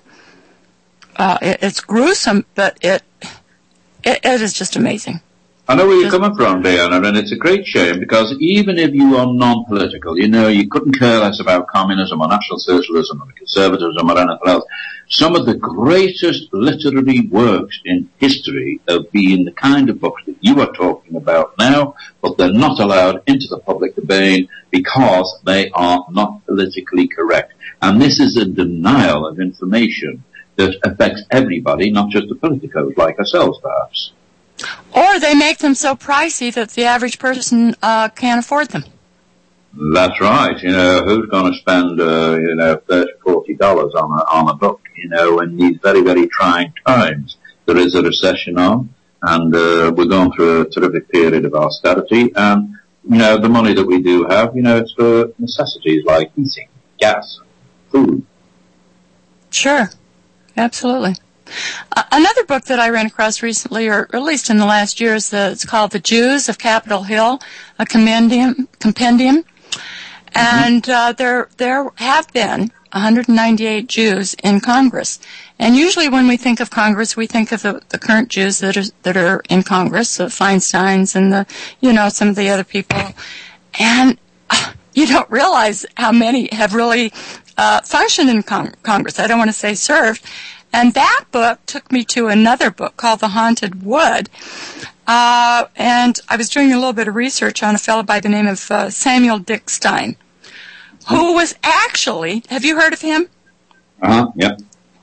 uh, it, it's gruesome, but it, it it is just amazing. I know where you're coming from, Diana, and it's a great shame because even if you are non-political, you know, you couldn't care less about communism or National Socialism or conservatism or anything else. Some of the greatest literary works in history have been the kind of books that you are talking about now, but they're not allowed into the public domain because they are not politically correct. And this is a denial of information that affects everybody, not just the politicos like ourselves, perhaps. Or they make them so pricey that the average person uh, can't afford them. That's right. You know, who's going to spend, uh, you know, thirty, forty dollars on a, on a book, you know, in these very, very trying times? There is a recession on, and uh, we're going through a terrific period of austerity, and, you know, the money that we do have, you know, it's for necessities like heating, gas, food. Sure. Absolutely. Uh, another book that I ran across recently, or at least in the last year, is the, it's called The Jews of Capitol Hill, a compendium. compendium. Mm-hmm. And uh, there there have been one hundred ninety-eight Jews in Congress. And usually when we think of Congress, we think of the, the current Jews that are that are in Congress, the Feinsteins and the, you know, some of the other people. And uh, you don't realize how many have really uh, functioned in con- Congress. I don't want to say served. And that book took me to another book called The Haunted Wood. Uh, and I was doing a little bit of research on a fellow by the name of uh, Samuel Dickstein, who was actually, have you heard of him? Uh-huh, yeah.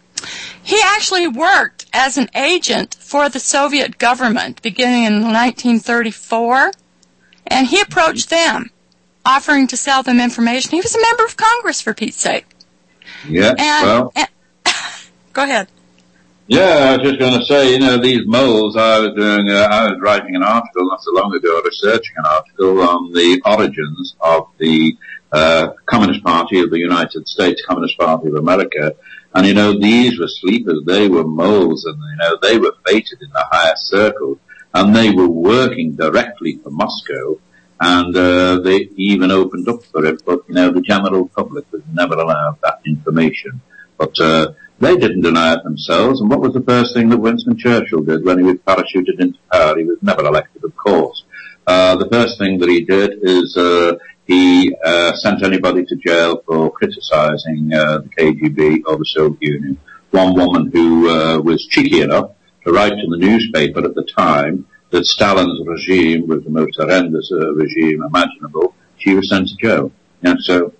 He actually worked as an agent for the Soviet government beginning in nineteen thirty-four. And he approached them, offering to sell them information. He was a member of Congress, for Pete's sake. Yeah, and, well... And, Go ahead. Yeah, I was just going to say, you know, these moles, I was doing, uh, I was writing an article not so long ago, researching an article on the origins of the uh, Communist Party of the United States, Communist Party of America. And, you know, these were sleepers, they were moles, and, you know, they were fated in the higher circles, and they were working directly for Moscow, and uh, they even opened up for it, but, you know, the general public was never allowed that information. But, uh, they didn't deny it themselves, and what was the first thing that Winston Churchill did when he was parachuted into power? He was never elected, of course. Uh, the first thing that he did is uh, he uh, sent anybody to jail for criticizing uh, the K G B or the Soviet Union. One woman who uh, was cheeky enough to write to the newspaper at the time that Stalin's regime was the most horrendous uh, regime imaginable, she was sent to jail. And so,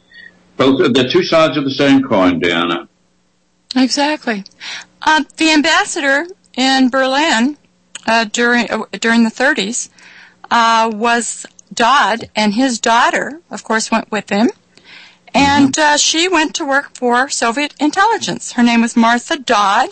both they're two sides of the same coin, Diana. Exactly. Uh, the ambassador in Berlin uh, during uh, during the thirties uh, was Dodd, and his daughter, of course, went with him. And uh, she went to work for Soviet intelligence. Her name was Martha Dodd,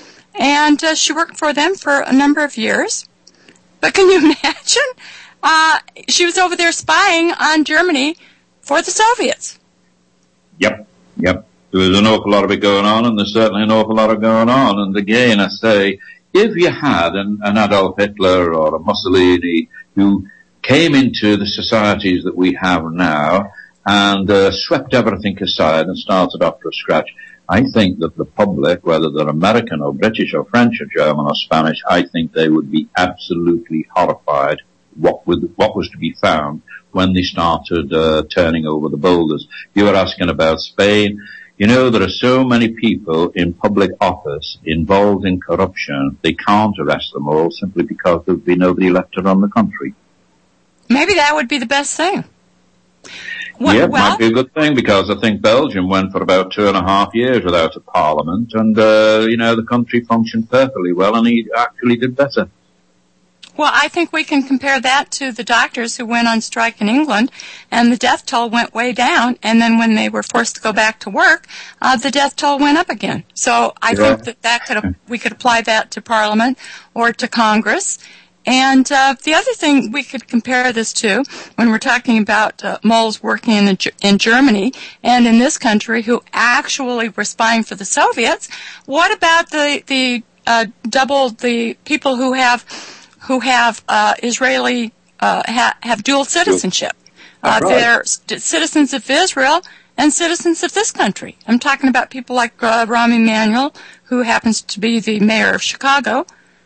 and uh, she worked for them for a number of years. But can you imagine? Uh, she was over there spying on Germany for the Soviets. Yep, yep. There was an awful lot of it going on, and there's certainly an awful lot of going on. And again, I say, if you had an, an Adolf Hitler or a Mussolini who came into the societies that we have now and uh, swept everything aside and started off from scratch, I think that the public, whether they're American or British or French or German or Spanish, I think they would be absolutely horrified what would, what was to be found when they started uh, turning over the boulders. You were asking about Spain. You know, there are so many people in public office involved in corruption, they can't arrest them all simply because there'll be nobody left to run the country. Maybe that would be the best thing. Well, yeah, it well, might be a good thing, because I think Belgium went for about two and a half years without a parliament, and, uh, you know, the country functioned perfectly well, and he actually did better. Well, I think we can compare that to the doctors who went on strike in England, and the death toll went way down, and then when they were forced to go back to work, uh, the death toll went up again. So I yeah. think that, that could we could apply that to Parliament or to Congress. And uh, the other thing we could compare this to, when we're talking about uh, moles working in, in Germany and in this country who actually were spying for the Soviets, what about the the uh, double the people who have who have uh, Israeli uh, ha- have dual citizenship. Uh, right. They're c- citizens of Israel and citizens of this country. I'm talking about people like uh, Rahm Emanuel, who happens to be the mayor of Chicago,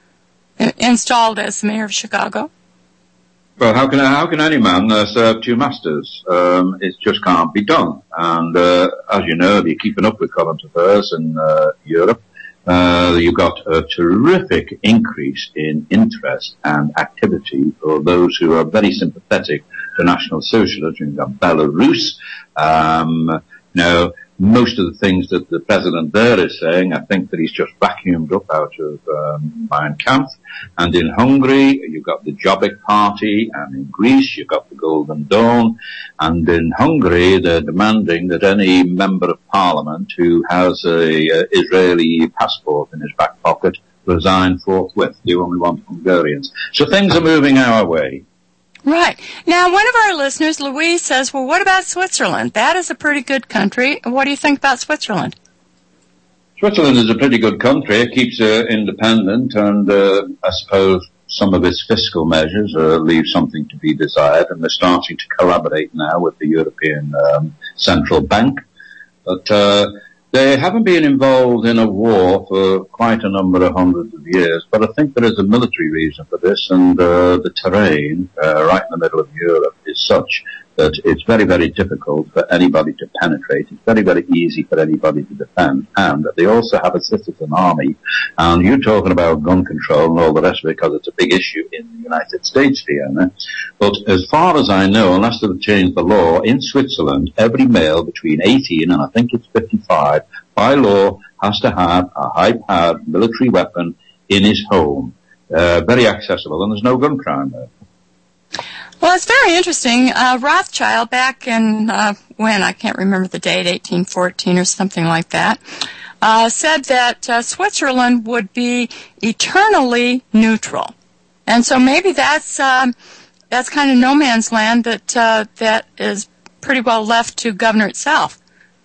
I- installed as the mayor of Chicago. Well, how can how can any man uh, serve two masters? Um, it just can't be done. And uh, as you know, if you're keeping up with current affairs in uh, Europe, uh, you've got a terrific increase in interest and activity for those who are very sympathetic to National Socialism. You've got Belarus. Um, you know, most of the things that the president there is saying, I think that he's just vacuumed up out of um, Mein Kampf. And in Hungary, you've got the Jobbik Party, and in Greece, you've got the Golden Dawn. And in Hungary, they're demanding that any member of parliament who has a uh, Israeli passport in his back pocket resign forthwith. They only want Hungarians. So things are moving our way. Right. Now, one of our listeners, Louise, says, well, what about Switzerland? That is a pretty good country. What do you think about Switzerland? Switzerland is a pretty good country. It keeps uh, independent, and uh, I suppose some of its fiscal measures uh, leave something to be desired, and they're starting to collaborate now with the European um, Central Bank. But uh, they haven't been involved in a war for quite a number of hundreds of years, but I think there is a military reason for this, and uh, the terrain uh, right in the middle of Europe is such that it's very, very difficult for anybody to penetrate. It's very, very easy for anybody to defend, and they also have a citizen army. And you're talking about gun control and all the rest of it because it's a big issue in the United States, Fiona. But as far as I know, unless they've changed the law, in Switzerland, every male between eighteen and I think it's fifty-five, by law, has to have a high-powered military weapon in his home. Uh, very accessible, and there's no gun crime there. Well, it's very interesting. Uh, Rothschild, back in, uh, when, I can't remember the date, eighteen fourteen or something like that, uh, said that uh, Switzerland would be eternally neutral. And so maybe that's, um, that's kind of no man's land that, uh, that is pretty well left to govern itself.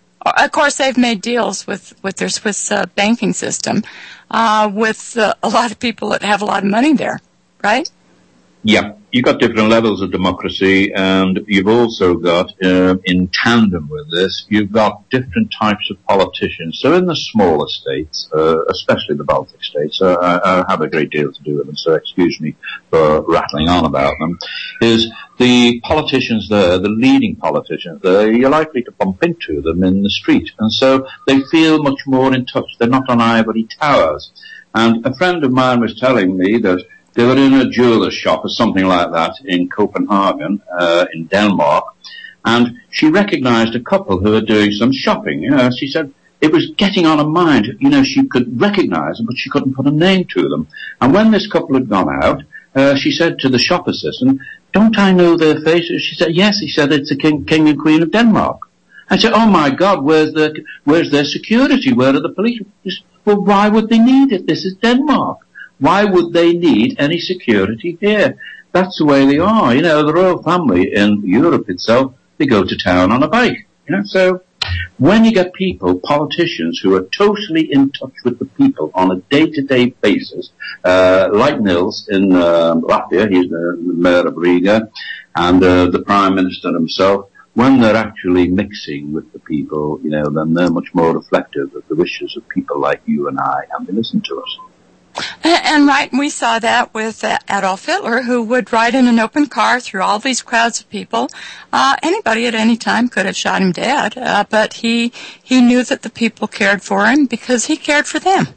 Of course, they've made deals with, with their Swiss uh, banking system, uh, with uh, a lot of people that have a lot of money there, right? Yeah, you've got different levels of democracy, and you've also got, uh, in tandem with this, you've got different types of politicians. So in the smaller states, uh, especially the Baltic states, uh, I, I have a great deal to do with them, so excuse me for rattling on about them, is the politicians there, the leading politicians there, you're likely to bump into them in the street. And so they feel much more in touch. They're not on ivory towers. And a friend of mine was telling me that they were in a jeweler's shop or something like that in Copenhagen, uh, in Denmark, and she recognized a couple who were doing some shopping. You know, she said it was getting on her mind. You know, she could recognize them, but she couldn't put a name to them. And when this couple had gone out, uh, she said to the shop assistant, "Don't I know their faces?" She said, "Yes." He said, "It's the king, king and queen of Denmark." I said, "Oh my God, where's their, where's their security? Where are the police?" She said, "Well, why would they need it? This is Denmark. Why would they need any security here?" That's the way they are. You know, the royal family in Europe itself, they go to town on a bike. You know, so when you get people, politicians who are totally in touch with the people on a day-to-day basis, uh, like Nils in uh, Latvia, he's the mayor of Riga, and uh, the prime minister himself, when they're actually mixing with the people, you know, then they're much more reflective of the wishes of people like you and I, and they listen to us. And, and right, we saw that with uh, Adolf Hitler, who would ride in an open car through all these crowds of people. Uh, anybody at any time could have shot him dead, uh, but he he knew that the people cared for him because he cared for them.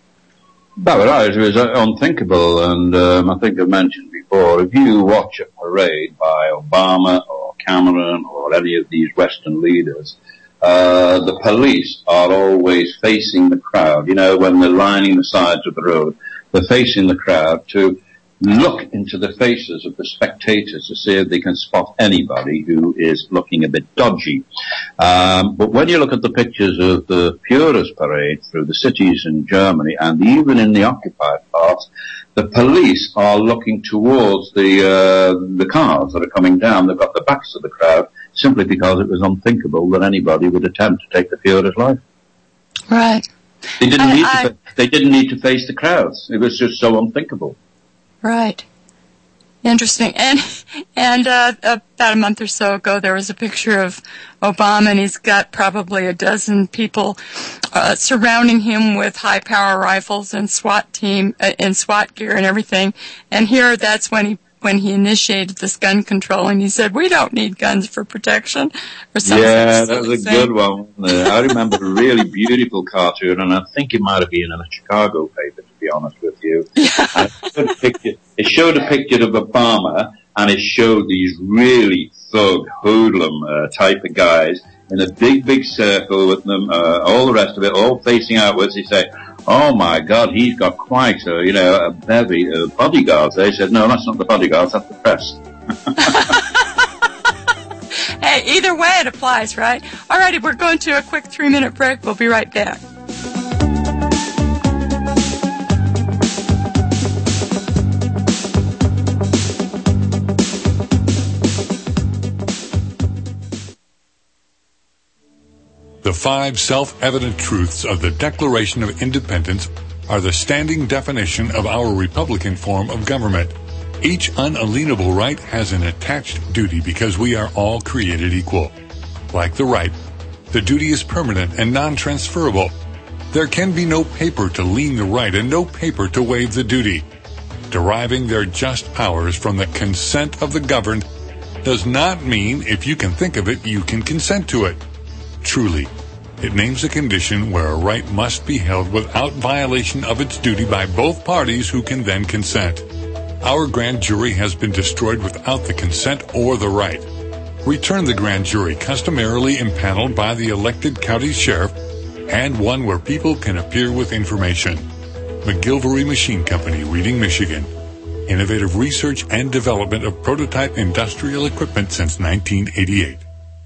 That right, it was unthinkable, and um, I think I've mentioned before, if you watch a parade by Obama or Cameron or any of these Western leaders, Uh, the police are always facing the crowd. You know, when they're lining the sides of the road, they're facing the crowd to look into the faces of the spectators to see if they can spot anybody who is looking a bit dodgy. Um, but when you look at the pictures of the Führer's parade through the cities in Germany and even in the occupied parts, the police are looking towards the uh, the cars that are coming down. They've got the backs of the crowd, simply because it was unthinkable that anybody would attempt to take the Führer's life. Right. They didn't I, need I, to. They didn't need to face the crowds. It was just so unthinkable. Right. Interesting. And and uh, about a month or so ago, there was a picture of Obama, and he's got probably a dozen people uh, surrounding him with high-power rifles and SWAT team uh, and SWAT gear and everything. And here, that's when he when he initiated this gun control, and he said, "We don't need guns for protection," or something. Yeah, that was a good one. I remember a really beautiful cartoon, and I think it might have been in a Chicago paper, to be honest with you. Yeah. And it showed a picture, it showed a picture of Obama, and it showed these really thug, hoodlum uh, type of guys in a big, big circle with them, uh, all the rest of it, all facing outwards. He said, "Oh my God, he's got quite a, you know, a bevy of bodyguards." They said, "No, that's not the bodyguards, that's the press." Hey, either way it applies, right? All righty, we're going to a quick three-minute break. We'll be right back. The five self-evident truths of the Declaration of Independence are the standing definition of our Republican form of government. Each unalienable right has an attached duty because we are all created equal. Like the right, the duty is permanent and non-transferable. There can be no paper to lien the right and no paper to waive the duty. Deriving their just powers from the consent of the governed does not mean if you can think of it, you can consent to it. Truly, it names a condition where a right must be held without violation of its duty by both parties who can then consent. Our grand jury has been destroyed without the consent or the right. Return the grand jury customarily impaneled by the elected county sheriff and one where people can appear with information. McGilvery Machine Company, Reading, Michigan. Innovative research and development of prototype industrial equipment since nineteen eighty-eight.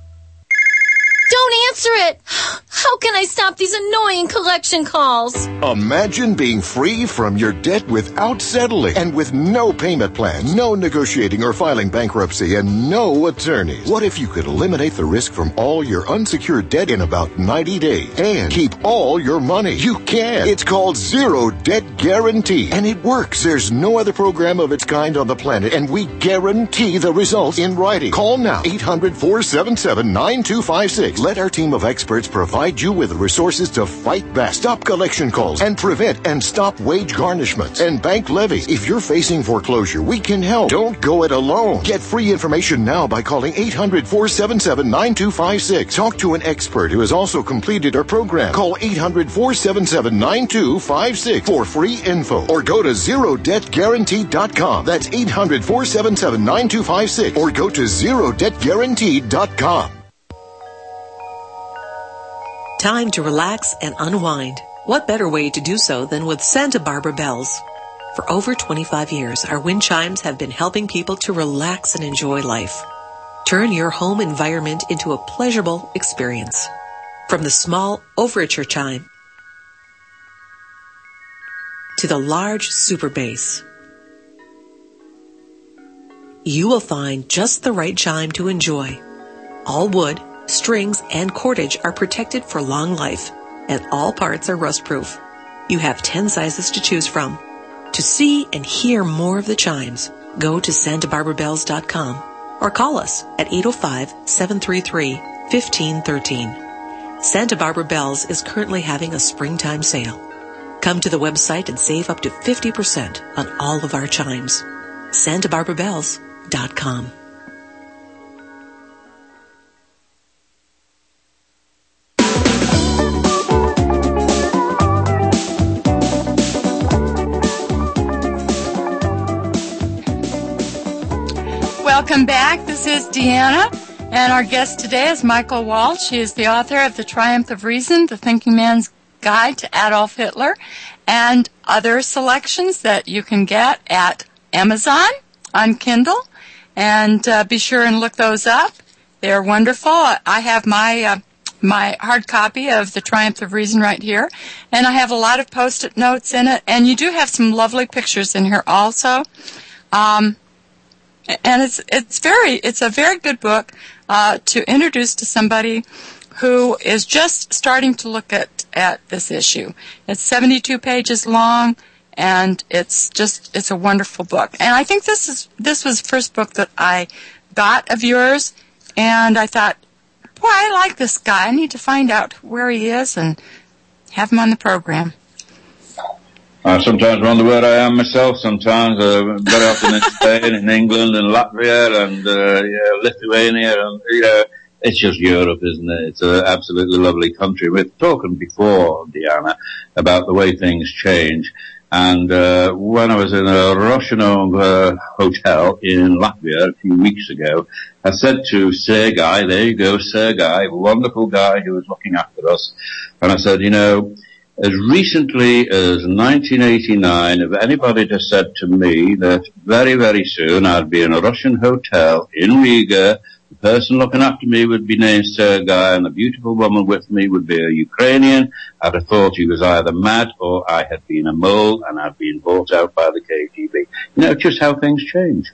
Don't answer it! How can I stop these annoying collection calls? Imagine being free from your debt without settling and with no payment plans, no negotiating or filing bankruptcy, and no attorneys. What if you could eliminate the risk from all your unsecured debt in about ninety days and keep all your money? You can. It's called Zero Debt Guarantee, and it works. There's no other program of its kind on the planet, and we guarantee the results in writing. Call now, eight hundred, four seven seven, nine two five six. Let our team of experts provide you with the resources to fight back, stop collection calls, and prevent and stop wage garnishments and bank levies. If you're facing foreclosure, we can help. Don't go it alone. Get free information now by calling eight hundred, four seven seven, nine two five six. Talk to an expert who has also completed our program. Call eight hundred, four seven seven, nine two five six for free info or go to zero debt guarantee dot com. That's eight hundred, four seven seven, nine two five six or go to zero debt guarantee dot com. Time to relax and unwind. What better way to do so than with Santa Barbara Bells? For over twenty-five years, our wind chimes have been helping people to relax and enjoy life. Turn your home environment into a pleasurable experience. From the small overture chime to the large super bass, you will find just the right chime to enjoy. All wood, strings, and cordage are protected for long life, and all parts are rust-proof. You have ten sizes to choose from. To see and hear more of the chimes, go to santa barbara bells dot com or call us at eight oh five, seven three three, one five one three. Santa Barbara Bells is currently having a springtime sale. Come to the website and save up to fifty percent on all of our chimes. santa barbara bells dot com. Welcome back. This is Deanna, and our guest today is Michael Walsh. He is the author of The Triumph of Reason, The Thinking Man's Guide to Adolf Hitler, and other selections that you can get at Amazon on Kindle. And uh, be sure and look those up. They're wonderful. I have my uh, my hard copy of The Triumph of Reason right here, and I have a lot of Post-it notes in it, and you do have some lovely pictures in here also. Um, And it's it's very it's a very good book uh, to introduce to somebody who is just starting to look at, at this issue. It's seventy-two pages long. and it's just, it's a wonderful book. And I think this is, this was the first book that I got of yours, and I thought, boy, I like this guy. I need to find out where he is and have him on the program. I sometimes wonder where I am myself sometimes, uh, very often in Spain, in England, and Latvia, and uh, yeah, Lithuania, and, you know, it's just Europe, isn't it? It's an absolutely lovely country. We've spoken before, Deanna, about the way things change. And uh, when I was in a Russian-owned uh, hotel in Latvia a few weeks ago, I said to Sergei, there you go, Sergei, a wonderful guy who was looking after us, and I said, you know, as recently as nineteen eighty-nine, if anybody had said to me that very, very soon I'd be in a Russian hotel in Riga, the person looking after me would be named Sergei, and the beautiful woman with me would be a Ukrainian, I'd have thought he was either mad or I had been a mole and I'd been bought out by the K G B. You know, just how things change.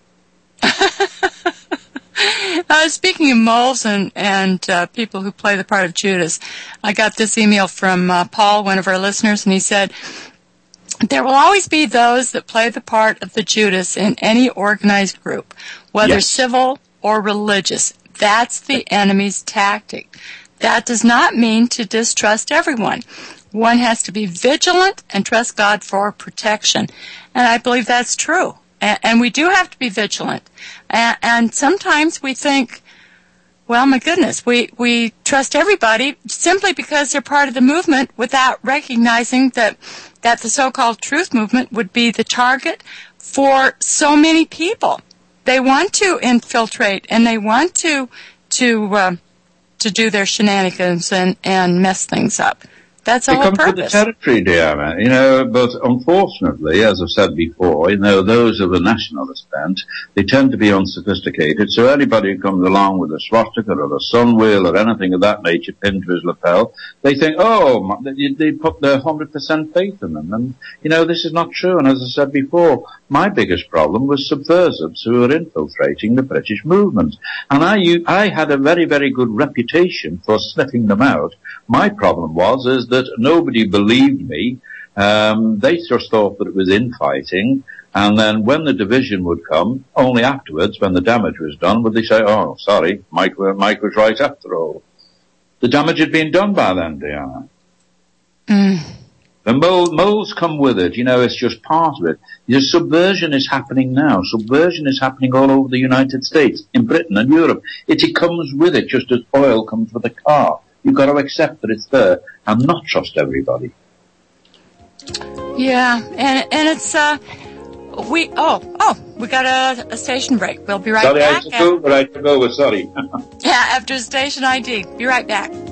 Uh, speaking of moles and, and uh, people who play the part of Judas, I got this email from uh, Paul, one of our listeners, and he said, there will always be those that play the part of the Judas in any organized group, whether yes. civil or religious. That's the enemy's tactic. That does not mean to distrust everyone. One has to be vigilant and trust God for protection. And I believe that's true. And we do have to be vigilant. And sometimes we think, well, my goodness, we, we trust everybody simply because they're part of the movement without recognizing that, that the so-called truth movement would be the target for so many people. They want to infiltrate and they want to, to, uh, to do their shenanigans and, and mess things up. That's all purpose. It comes with the territory, Diana. You know, but unfortunately, as I've said before, you know, those of the nationalist bent, they tend to be unsophisticated. So anybody who comes along with a swastika or a sun wheel or anything of that nature pinned to his lapel, they think, oh, they, they put their one hundred percent faith in them. And, you know, this is not true. And as I said before, my biggest problem was subversives who were infiltrating the British movement. And I, I had a very, very good reputation for sniffing them out. My problem was, is that nobody believed me. Um, they just thought that it was infighting. And then when the division would come, only afterwards, when the damage was done, would they say, oh, sorry, Mike, Mike was right after all. The damage had been done by then, Diana. Mm. The mole, moles come with it, you know, it's just part of it. The subversion is happening now. Subversion is happening all over the United States, in Britain and Europe. It, it comes with it, just as oil comes with a car. You've got to accept that it's there and not trust everybody. Yeah, and and it's, uh, we, oh, oh, we got a, a station break. We'll be right sorry, back. Sorry, I took over, I took over, sorry. Yeah, after station I D. Be right back.